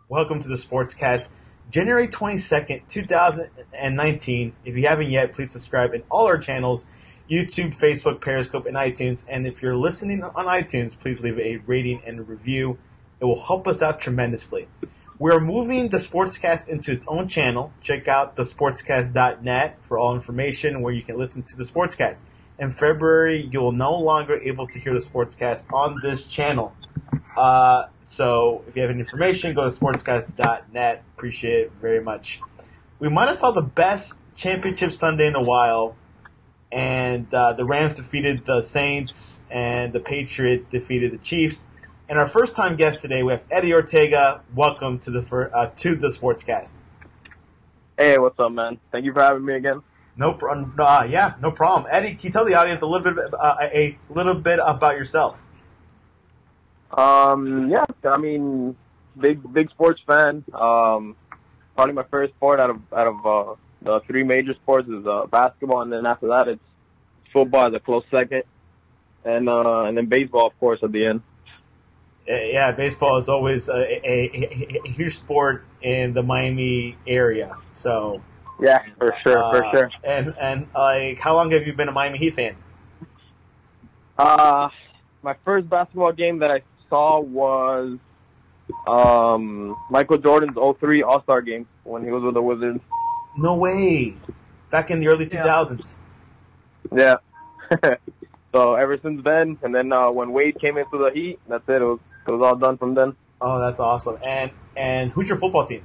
Welcome to the Sportscast, January 22nd, 2019. If you haven't yet, please subscribe in all our channels, YouTube, Facebook, Periscope, and iTunes. And if you're listening on iTunes, please leave a rating and a review. It will help us out tremendously. We're moving the Sportscast into its own channel. Check out thesportscast.net for all information where you can listen to the Sportscast. In February, you'll no longer able to hear the Sportscast on this channel. So if you have any information, go to sportscast.net. Appreciate it very much. We might have saw the best championship Sunday in a while, and the Rams defeated the Saints, and the Patriots defeated the Chiefs. And our first-time guest today, we have Eddie Ortega. Welcome to the Sportscast. Hey, what's up, man? Thank you for having me again. No problem. No problem. Eddie, can you tell the audience a little bit about yourself? Yeah, I mean, big sports fan. Probably my first sport out of the three major sports is basketball, and then after that it's football as a close second, and then baseball, of course, at the end. Yeah, baseball is always a huge sport in the Miami area. So yeah, for sure. And like, how long have you been a Miami Heat fan? My first basketball game that I saw was Michael Jordan's 03 All-Star game when he was with the Wizards. No way. Back in the early 2000s. Yeah. So ever since then, and then when Wade came into the Heat, that's it. It was all done from then. Oh, that's awesome. And who's your football team?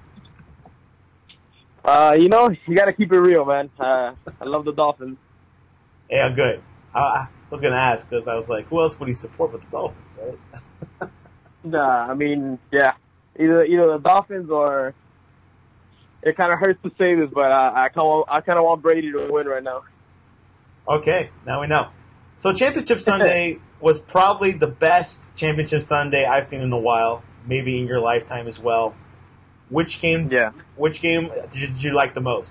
You got to keep it real, man. I love the Dolphins. Yeah, good. I was going to ask because I was like, who else would he support but the Dolphins, right? Nah, I mean, yeah. Either the Dolphins or... It kind of hurts to say this, but I kind of want Brady to win right now. Okay, now we know. So Championship Sunday was probably the best Championship Sunday I've seen in a while, maybe in your lifetime as well. Which game did you like the most?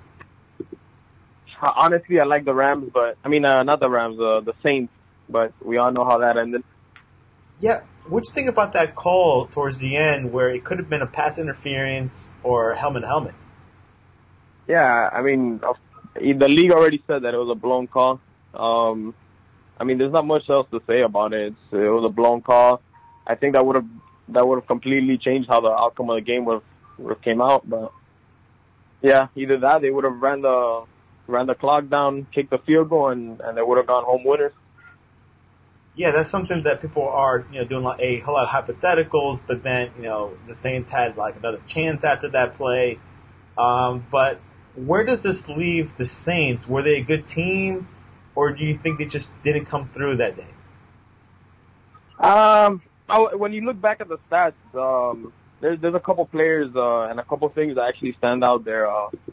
Honestly, I like the Rams, but I mean, not the Rams, the Saints. But we all know how that ended. Yeah, what'd you think about that call towards the end, where it could have been a pass interference or helmet? Yeah, I mean, the league already said that it was a blown call. I mean, there's not much else to say about it. It was a blown call. I think that would have completely changed how the outcome of the game would have came out. But yeah, either that, they would have ran the clock down, kicked the field goal, and they would have gone home winners. Yeah, that's something that people are doing a whole lot of hypotheticals. But then the Saints had like another chance after that play. But where does this leave the Saints? Were they a good team, or do you think they just didn't come through that day? When you look back at the stats, there's a couple players and a couple things that actually stand out there.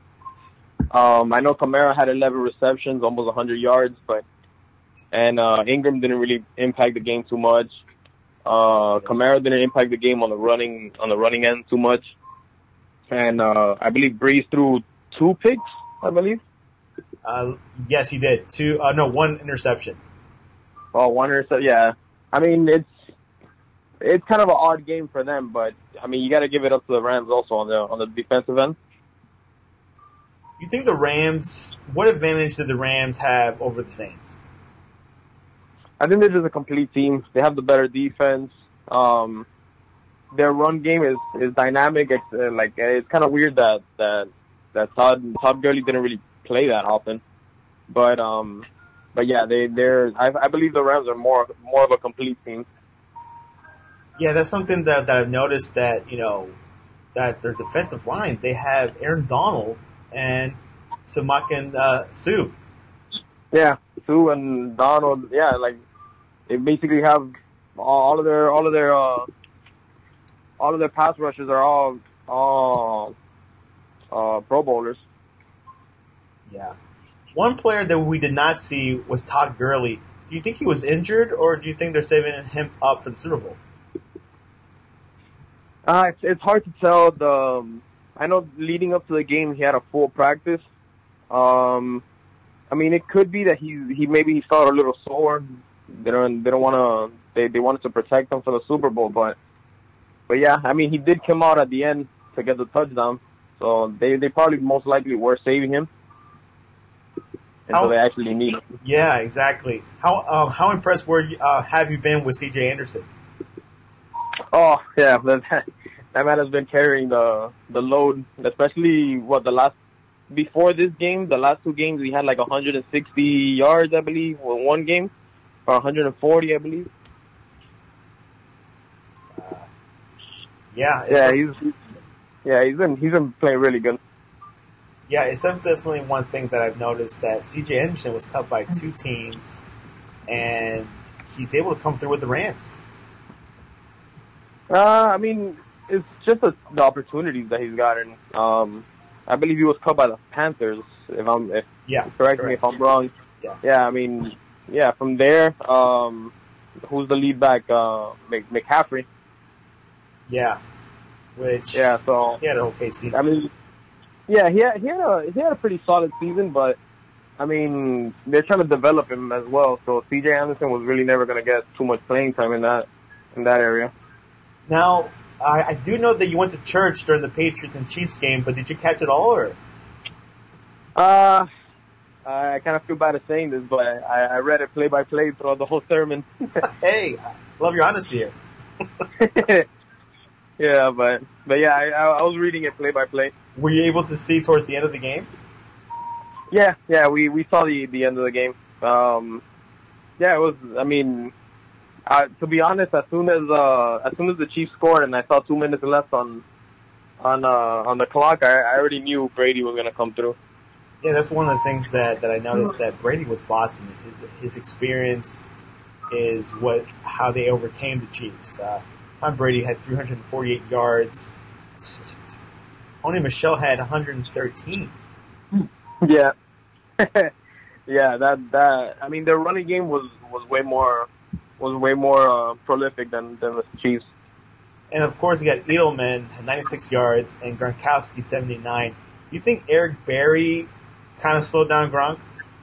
I know Kamara had 11 receptions, almost 100 yards, and Ingram didn't really impact the game too much. Kamara didn't impact the game on the running end too much, and I believe Breeze threw 2 picks. I believe. Yes, he did. 1 interception. Oh, 1 interception. Yeah, I mean it's kind of an odd game for them, but I mean you got to give it up to the Rams also on the defensive end. You think the Rams? What advantage did the Rams have over the Saints? I think they're just a complete team. They have the better defense. Their run game is dynamic. It's kind of weird that Todd Gurley didn't really play that often, but yeah, I believe the Rams are more of a complete team. Yeah, that's something that I've noticed that that their defensive line, they have Aaron Donald and Samakin Sue. Yeah, Sue and Donald. Yeah, like they basically have all of their pass rushers are all Pro Bowlers. Yeah. One player that we did not see was Todd Gurley. Do you think he was injured, or do you think they're saving him up for the Super Bowl? It's hard to tell. I know leading up to the game he had a full practice. I mean, it could be that he felt a little sore. They wanted to protect him for the Super Bowl, but But yeah, I mean, he did come out at the end to get the touchdown, so they probably most likely were saving him until they actually need him. Yeah, exactly. How impressed have you been with C.J. Anderson? Oh yeah, that man has been carrying the load, especially before this game, the last two games he had like 160 yards, I believe, or one game, or 140, I believe. He's been playing really good. Yeah, it's definitely one thing that I've noticed, that C.J. Anderson was cut by two teams, and he's able to come through with the Rams. I mean, it's just the opportunities that he's gotten. I believe he was cut by the Panthers. Correct me if I'm wrong. Yeah. I mean, yeah. From there, who's the lead back? McCaffrey. Yeah. So he had an okay season. I mean, yeah, he had a pretty solid season, but I mean, they're trying to develop him as well. So C.J. Anderson was really never going to get too much playing time in that area. Now, I do know that you went to church during the Patriots and Chiefs game, but did you catch it all, or? I kind of feel bad at saying this, but I read it play-by-play throughout the whole sermon. Hey, I love your honesty here. Yeah, but yeah, I was reading it play-by-play. Were you able to see towards the end of the game? Yeah, we saw the end of the game. Yeah, it was, I mean, to be honest, as soon as the Chiefs scored and I saw 2 minutes left on the clock, I already knew Brady was gonna come through. Yeah, that's one of the things that I noticed, that Brady was bossing it. His experience is how they overcame the Chiefs. Tom Brady had 348 yards. Only Michelle had 113. Yeah, yeah. That I mean, their running game was way more prolific than the Chiefs. And of course, you got Edelman, 96 yards, and Gronkowski, 79. You think Eric Berry kind of slowed down Gronk?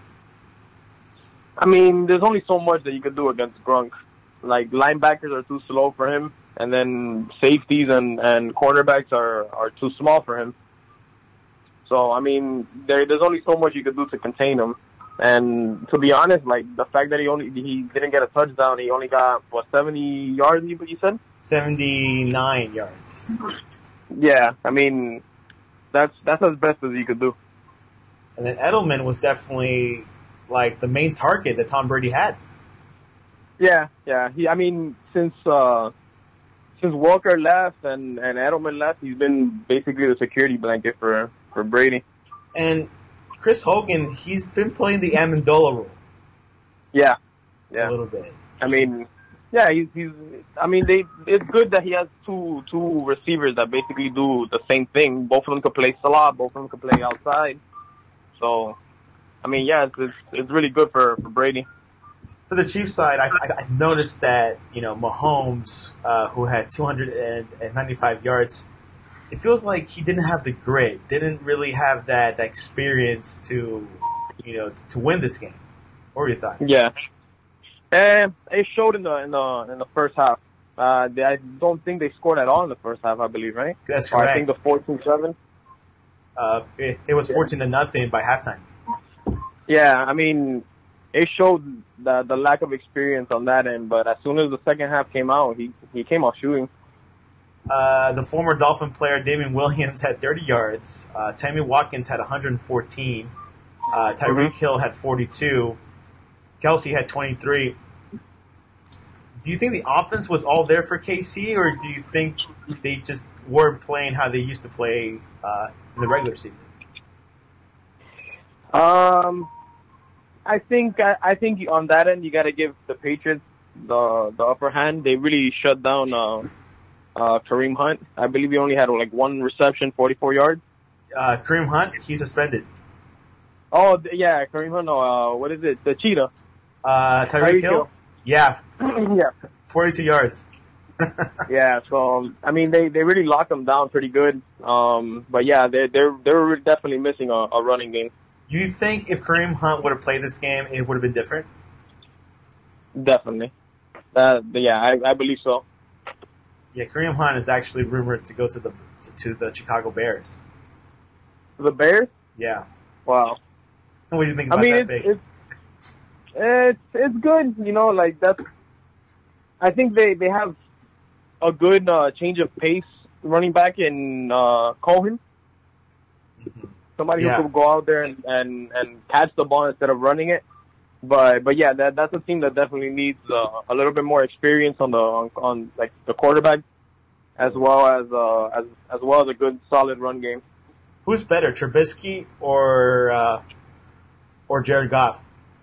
I mean, there's only so much that you could do against Gronk. Like, linebackers are too slow for him, and then safeties and cornerbacks are too small for him. So, I mean, there's only so much you could do to contain him. And to be honest, like, the fact that he didn't get a touchdown, he only got, 70 yards, you said? 79 yards. Yeah, I mean, that's as best as you could do. And then Edelman was definitely, like, the main target that Tom Brady had. Yeah. I mean, since Walker left and Edelman left, he's been basically the security blanket for Brady. And Chris Hogan, he's been playing the Amendola role. Yeah. A little bit. I mean, yeah, he's. I mean, it's good that he has two receivers that basically do the same thing. Both of them could play slot. Both of them could play outside. So, I mean, yeah, it's really good for Brady. For the Chiefs side, I noticed that, Mahomes, who had 295 yards, it feels like he didn't have the grit, didn't really have that experience to win this game. What were your thoughts? Yeah, it showed in the first half. I don't think they scored at all in the first half, I believe, right? That's correct. I think the 14-7. It was 14-0 by halftime. Yeah, I mean, it showed the lack of experience on that end, but as soon as the second half came out, he came out shooting. The former Dolphin player Damien Williams had 30 yards. Sammy Watkins had 114. Tyreek Hill had 42. Kelsey had 23. Do you think the offense was all there for KC, or do you think they just weren't playing how they used to play in the regular season? I think on that end you got to give the Patriots the upper hand. They really shut down Kareem Hunt. I believe he only had like one reception, 44 yards. Kareem Hunt, he's suspended. Oh yeah, Kareem Hunt. What is it? The cheetah. Tyreek Hill. Yeah. Yeah. 42 yards. Yeah. So I mean, they really locked them down pretty good. But yeah, they're definitely missing a running game. Do you think if Kareem Hunt would have played this game, it would have been different? Definitely. Yeah, I believe so. Yeah, Kareem Hunt is actually rumored to go to the Chicago Bears. The Bears? Yeah. Wow. What do you think about that pick? It's good. You know, like that's. I think they have a good change of pace running back in Cohen. Mm-hmm. Somebody who could go out there and catch the ball instead of running it. But yeah, that's a team that definitely needs a little bit more experience on the quarterback, as well as a good solid run game. Who's better, Trubisky or Jared Goff?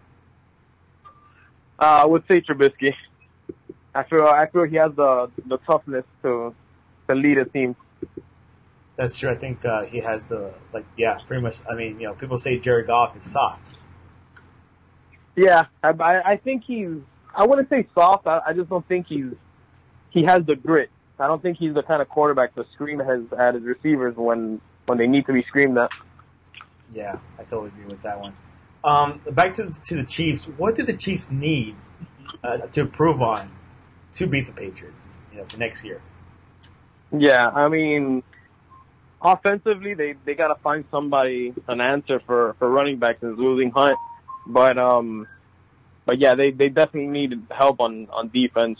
I would say Trubisky. I feel he has the toughness to lead a team. That's true. I think he has pretty much. I mean, people say Jared Goff is soft. Yeah, I think he's. I wouldn't say soft. I just don't think he has the grit. I don't think he's the kind of quarterback to scream at his receivers when they need to be screamed at. Yeah, I totally agree with that one. Back to the Chiefs. What do the Chiefs need to improve on to beat the Patriots? For next year. Yeah, I mean, offensively, they got to find an answer for running backs since losing Hunt. But yeah, they definitely need help on defense.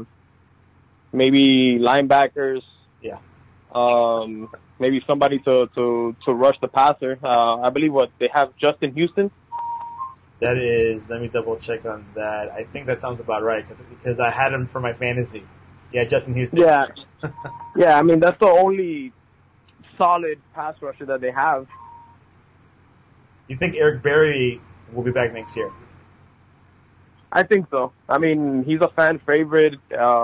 Maybe linebackers. Yeah. Maybe somebody to rush the passer. I believe they have Justin Houston. That is. Let me double check on that. I think that sounds about right because I had him for my fantasy. Yeah, Justin Houston. Yeah. Yeah. I mean, that's the only solid pass rusher that they have. You think Eric Berry will be back next year? I think so. I mean, he's a fan favorite.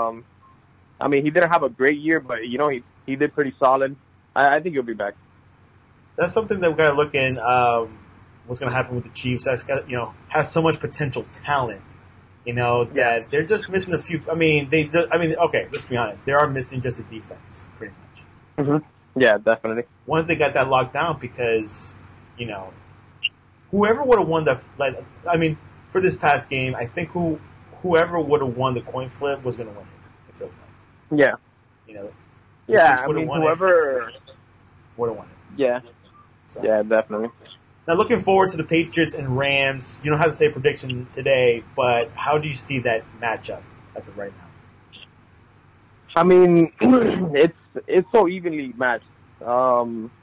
I mean, he didn't have a great year, but he did pretty solid. I think he'll be back. That's something that we got to look in. What's going to happen with the Chiefs? That's got has so much potential talent. That they're just missing a few. I mean, okay, let's be honest. They are missing just a defense, pretty much. Mm-hmm. Yeah, definitely. Once they got that locked down, because whoever would have won for this past game, I think whoever would have won the coin flip was going to win it. It feels like. Yeah. Yeah, I mean, whoever would have won it. Yeah. So. Yeah, definitely. Now, looking forward to the Patriots and Rams. You don't have to say a prediction today, but how do you see that matchup as of right now? I mean, it's so evenly matched. I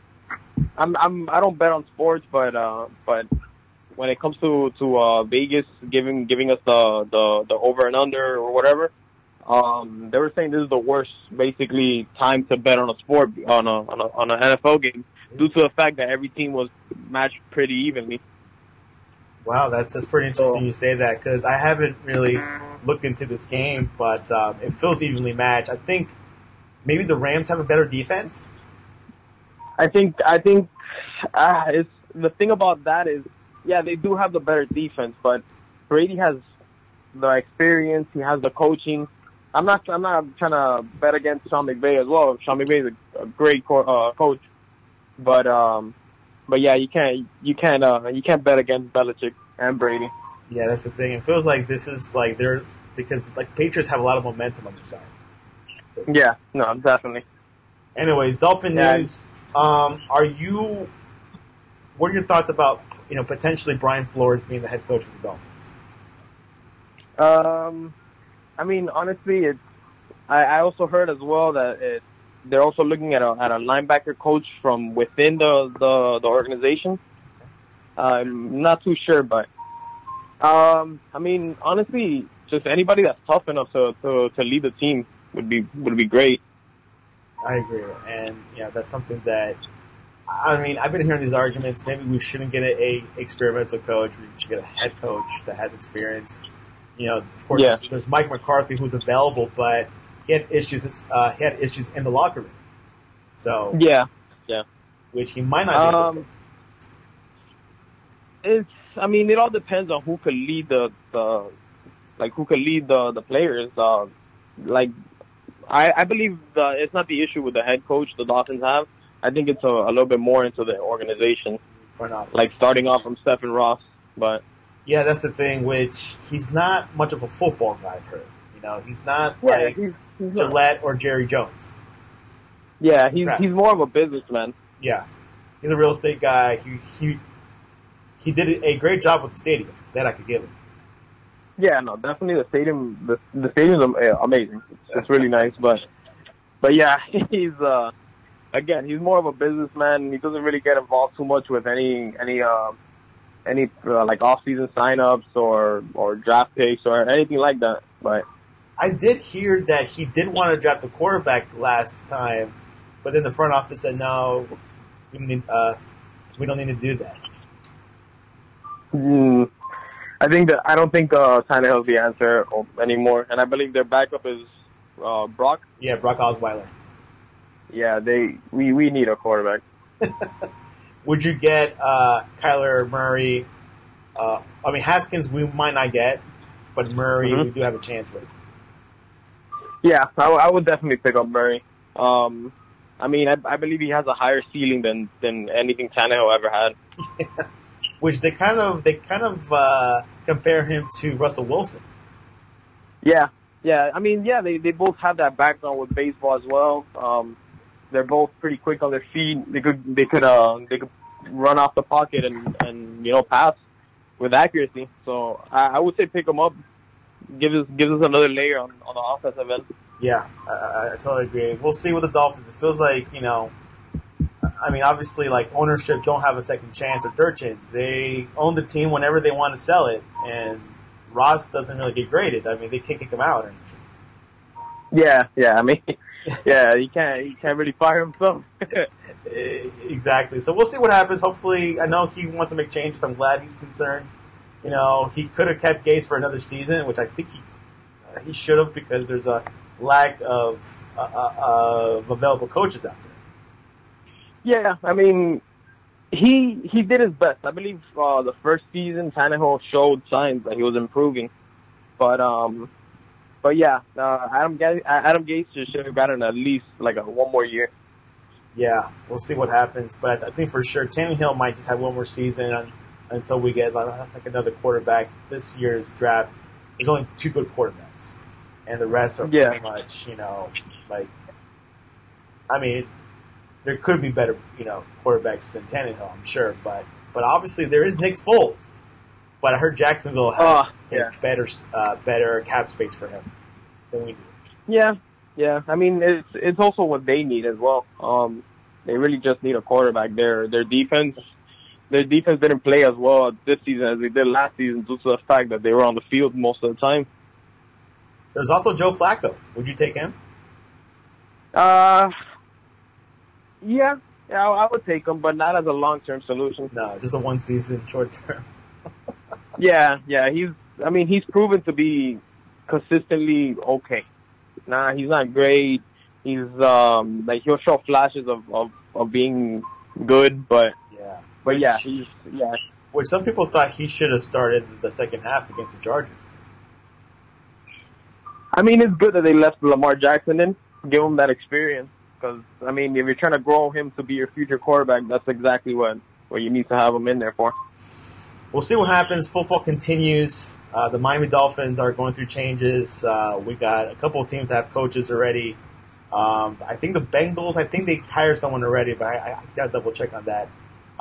don't bet on sports, but when it comes to Vegas giving us the over and under or whatever, they were saying this is the worst basically time to bet on a sport on an NFL game due to the fact that every team was matched pretty evenly. Wow, that's pretty interesting you say that because I haven't really looked into this game, but it feels evenly matched. I think maybe the Rams have a better defense. I think it's the thing about that is, yeah, they do have the better defense, but Brady has the experience. He has the coaching. I'm not trying to bet against Sean McVay as well. Sean McVay is a great coach, but yeah, you can't bet against Belichick and Brady. Yeah, that's the thing. It feels like this is because Patriots have a lot of momentum on their side. Yeah, no, definitely. Anyways, Dolphin news. What are your thoughts about potentially Brian Flores being the head coach of the Dolphins? I mean, honestly, I also heard as well that they're also looking at a linebacker coach from within the organization. I'm not too sure, but I mean, honestly, just anybody that's tough enough to lead the team would be great. I agree, and that's something that I mean. I've been hearing these arguments. Maybe we shouldn't get a experimental coach. We should get a head coach that has experience. Of course, there's Mike McCarthy who's available, but he had issues. He had issues in the locker room. So yeah, which he might not. I mean, it all depends on who could lead the players. I believe it's not the issue with the head coach the Dolphins have. I think it's a little bit more into the organization, like starting off from Stephen Ross. But yeah, that's the thing. Which he's not much of a football guy. I've heard. know, he's not Yeah, like he's not. Gillette or Jerry Jones. Yeah, he's more of a businessman. Yeah, he's a real estate guy. He did a great job with the stadium. That I could give him. Yeah, no, definitely the stadium. The stadium's amazing. It's really nice, but yeah, he's again, he's more of a businessman. He doesn't really get involved too much with any like off-season signups or draft picks or anything like that. But I did hear that he did want to draft the quarterback last time, but then the front office said no, we don't need to do that. I don't think Tannehill's the answer anymore, and I believe their backup is Brock. Yeah, Brock Osweiler. Yeah, we need a quarterback. Would you get Kyler Murray? Haskins we might not get, but Murray we do have a chance with. Yeah, I would definitely pick up Murray. I believe he has a higher ceiling than anything Tannehill ever had. Yeah. Which they kind of compare him to Russell Wilson. Yeah. They both have that background with baseball as well. They're both pretty quick on their feet. They could run off the pocket and pass with accuracy. So I would say pick them up. Gives us another layer on the offensive end. Yeah, I totally agree. We'll see with the Dolphins. It feels like obviously, like ownership don't have a second chance or third chance. They own the team whenever they want to sell it, and Ross doesn't really get graded. I mean, they can't kick him out or anything. Yeah. He can't really fire himself. Exactly. So we'll see what happens. Hopefully, I know he wants to make changes. I'm glad he's concerned. He could have kept Gase for another season, which I think he should have, because there's a lack of available coaches out there. Yeah, he did his best. I believe the first season Tannehill showed signs that he was improving, but yeah, Adam Gase should have gotten at least like one more year. Yeah, we'll see what happens, but I think for sure Tannehill might just have one more season until we get like another quarterback. This year's draft, there's only 2 good quarterbacks, and the rest are pretty much there could be better, quarterbacks than Tannehill, I'm sure. But obviously there is Nick Foles. But I heard Jacksonville has better cap space for him than we do. Yeah. It's also what they need as well. They really just need a quarterback. Their defense didn't play as well this season as they did last season due to the fact that they were on the field most of the time. There's also Joe Flacco. Would you take him? Yeah, I would take him, but not as a long-term solution. No, just a one-season, short-term. Yeah, he's proven to be consistently okay. Nah, he's not great. He's he'll show flashes of being good, but Which some people thought he should have started the second half against the Chargers. It's good that they left Lamar Jackson in, give him that experience. Because, if you're trying to grow him to be your future quarterback, that's exactly what you need to have him in there for. We'll see what happens. Football continues. The Miami Dolphins are going through changes. We got a couple of teams that have coaches already. I think the Bengals, they hired someone already, but I got to double check on that.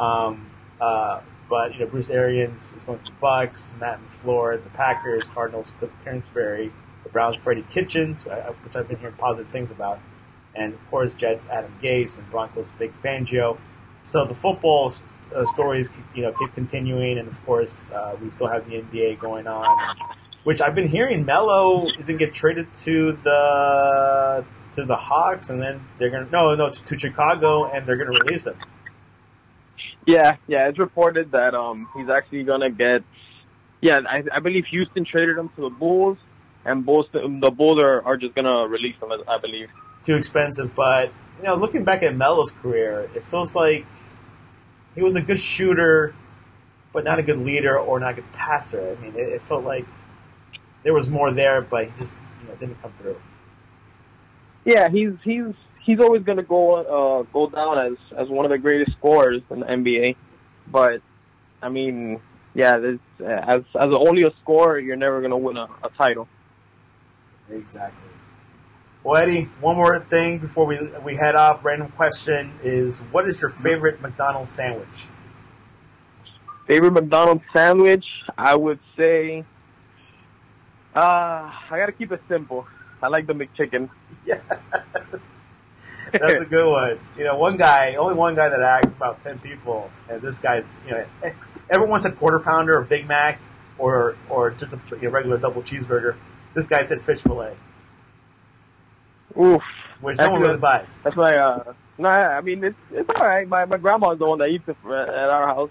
But Bruce Arians is going to the Bucks, Matt LaFleur, the Packers, Cardinals, Cliff Kingsbury, the Browns, Freddie Kitchens, which I've been hearing positive things about. And, of course, Jets, Adam Gase, and Broncos, Vic Fangio. So the football stories, keep continuing. And, of course, we still have the NBA going on, which I've been hearing Melo is going to get traded to the Hawks, and then they're going to Chicago, and they're going to release him. Yeah, it's reported that he's actually going to get I believe Houston traded him to the Bulls, and the Bulls are just going to release him, I believe. Too expensive, but looking back at Melo's career, it feels like he was a good shooter, but not a good leader or not a good passer. It felt like there was more there, but he just didn't come through. Yeah, he's always going to go down as one of the greatest scorers in the NBA, but as only a scorer, you're never going to win a title. Exactly. Well, Eddie, one more thing before we head off. Random question is, what is your favorite McDonald's sandwich? Favorite McDonald's sandwich? I would say, I gotta keep it simple. I like the McChicken. Yeah. That's a good one. You know, only one guy that asks about 10 people, and this guy's, you know, everyone wants a quarter pounder or Big Mac or just a regular double cheeseburger. This guy said fish fillet. Oof. Which no one really buys. That's my, no, I mean, it's alright. My grandma's the one that eats it at our house.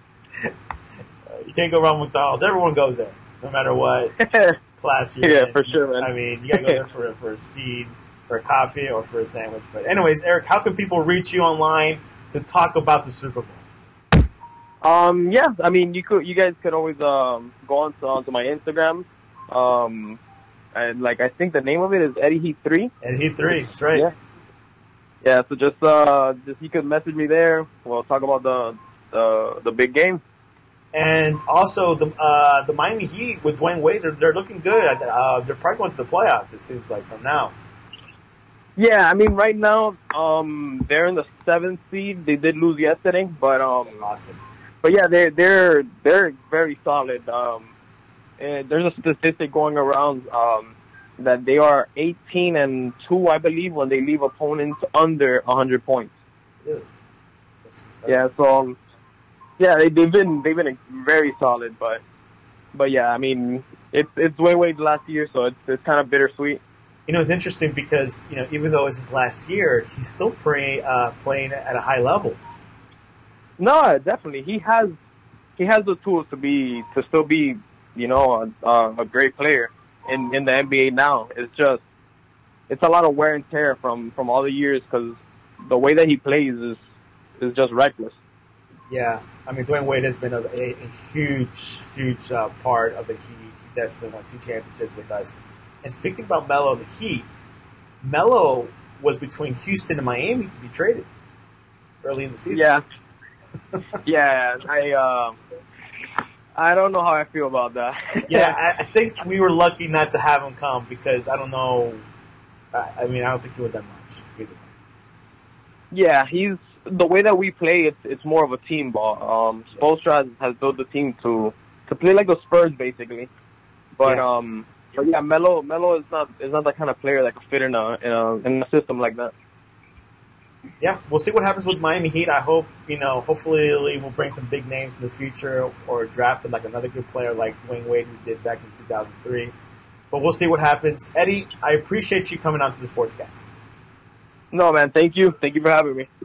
You can't go wrong with McDonald's. Everyone goes there, no matter what class you're in. Yeah, for sure, man. I mean, you gotta go there for a speed, for a coffee, or for a sandwich. But anyways, Eric, how can people reach you online to talk about the Super Bowl? Yeah, I mean, you guys could always go onto my Instagram. And I think the name of it is Eddie Heat 3. Eddie Heat 3, that's right. Yeah. So just you could message me there. We'll talk about the big game. And also the Miami Heat with Dwayne Wade, they're looking good. They're probably going to the playoffs. It seems like from now. Yeah, I mean, right now they're in the 7th seed. They did lose yesterday, but Austin. But yeah, they're very solid. And there's a statistic going around that they are 18-2, I believe, when they leave opponents under 100 points. Really? Yeah, so yeah, they've been very solid, but yeah, I mean, it's Dwayne Wade last year, so it's kind of bittersweet. You know, it's interesting because, you know, even though it's his last year, he's still playing at a high level. No, definitely, he has the tools to still be, you know, a great player in the NBA now. It's a lot of wear and tear from all the years, because the way that he plays is just reckless. Yeah, I mean, Dwayne Wade has been a huge part of the Heat. He definitely won 2 championships with us. And speaking about Melo, the Heat, Melo was between Houston and Miami to be traded early in the season. Yeah, yeah. I don't know how I feel about that. Yeah, I think we were lucky not to have him come, because I don't know. I mean, I don't think he would have done much either. Yeah, the way that we play. It's more of a team ball. Spoelstra has built the team to play like the Spurs, basically. But But yeah, Melo is not that kind of player that could fit in a system like that. Yeah, we'll see what happens with Miami Heat. I hope, you know, hopefully we'll bring some big names in the future, or draft like another good player like Dwayne Wade, who did back in 2003. But we'll see what happens. Eddie, I appreciate you coming on to the Sportscast. No, man, thank you. Thank you for having me.